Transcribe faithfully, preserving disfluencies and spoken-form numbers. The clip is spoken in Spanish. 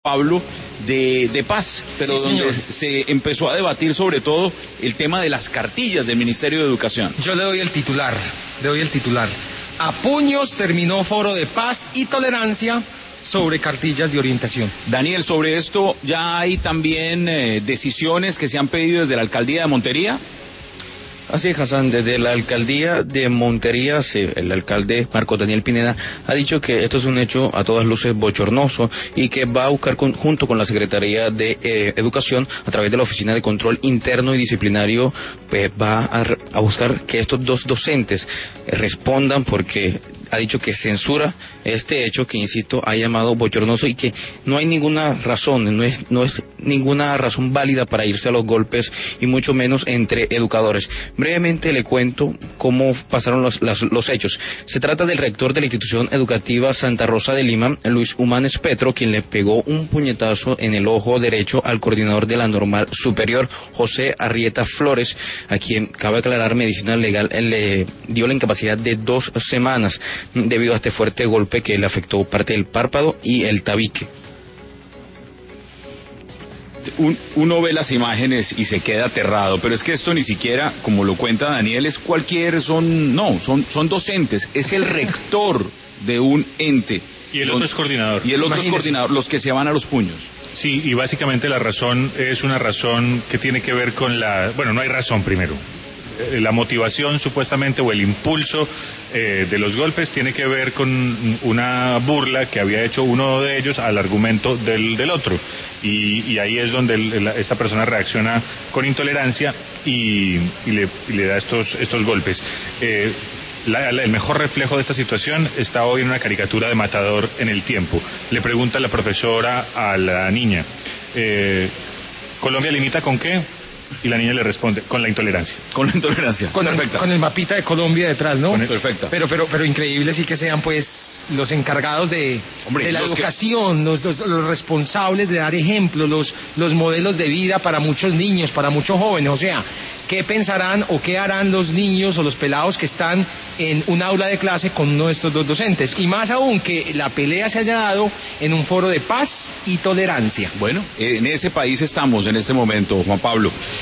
Pablo, de, de paz, pero sí, donde señor. se empezó a debatir sobre todo el tema de las cartillas del Ministerio de Educación. Yo le doy el titular, le doy el titular. A puños terminó foro de paz y tolerancia sobre cartillas de orientación. Daniel, sobre esto ya hay también eh, decisiones que se han pedido desde la alcaldía de Montería. Así es, Hassan, desde la alcaldía de Montería, sí, el alcalde Marco Daniel Pineda ha dicho que esto es un hecho a todas luces bochornoso y que va a buscar con, junto con la Secretaría de eh, Educación, a través de la Oficina de Control Interno y Disciplinario, pues va a, a buscar que estos dos docentes eh, respondan, porque ha dicho que censura este hecho que, insisto, ha llamado bochornoso y que no hay ninguna razón, no es, no es ninguna razón válida para irse a los golpes y mucho menos entre educadores. Brevemente le cuento cómo pasaron los, los, los hechos. Se trata del rector de la institución educativa Santa Rosa de Lima, Luis Humanes Petro, quien le pegó un puñetazo en el ojo derecho al coordinador de la Normal Superior, José Arrieta Flores, a quien, cabe aclarar, Medicina Legal le dio la incapacidad de dos semanas debido a este fuerte golpe que le afectó parte del párpado y el tabique. Un, uno ve las imágenes y se queda aterrado, pero es que esto ni siquiera, como lo cuenta Daniel, es cualquier, son, no, son, son docentes, es el rector de un ente. Y el otro es coordinador. Y el otro Imagínese. es coordinador, los que se van a los puños. Sí, y básicamente la razón es una razón que tiene que ver con la... Bueno, no hay razón primero. Eh, La motivación supuestamente o el impulso eh, de los golpes tiene que ver con una burla que había hecho uno de ellos al argumento del, del otro. Y, y ahí es donde el, la, esta persona reacciona con intolerancia y, y, le, y le da estos, estos golpes. Eh, La, la, el mejor reflejo de esta situación está hoy en una caricatura de Matador en El Tiempo. Le pregunta la profesora a la niña, eh, ¿Colombia limita con qué? Y la niña le responde, con la intolerancia. Con la intolerancia. Con el, Perfecta. con el mapita de Colombia detrás, ¿no? Con el- perfecta. Pero, pero, pero increíble sí que sean, pues, los encargados de, Hombre, de la los que- educación, los, los, los responsables de dar ejemplo, los, los modelos de vida para muchos niños, para muchos jóvenes. O sea, ¿qué pensarán o qué harán los niños o los pelados que están en un aula de clase con uno de estos dos docentes? Y más aún que la pelea se haya dado en un foro de paz y tolerancia. Bueno, en ese país estamos en este momento, Juan Pablo.